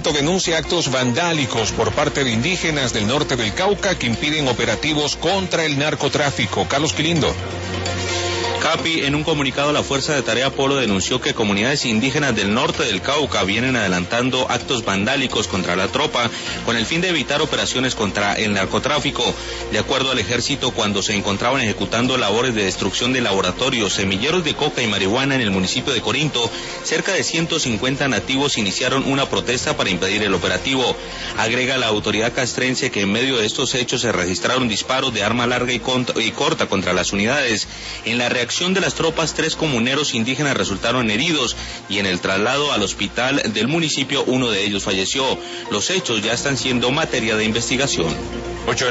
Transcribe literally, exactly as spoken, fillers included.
denuncia actos vandálicos por parte de indígenas del norte del Cauca que impiden operativos contra el narcotráfico. Carlos Quilindo. CAPI, en un comunicado, la Fuerza de Tarea Polo denunció que comunidades indígenas del norte del Cauca vienen adelantando actos vandálicos contra la tropa con el fin de evitar operaciones contra el narcotráfico. De acuerdo al ejército, cuando se encontraban ejecutando labores de destrucción de laboratorios, semilleros de coca y marihuana en el municipio de Corinto, cerca de ciento cincuenta nativos iniciaron una protesta para impedir el operativo. Agrega la autoridad castrense que en medio de estos hechos se registraron disparos de arma larga y, y corta contra las unidades. En la reacción de las tropas, tres comuneros indígenas resultaron heridos y en el traslado al hospital del municipio uno de ellos falleció. Los hechos ya están siendo materia de investigación.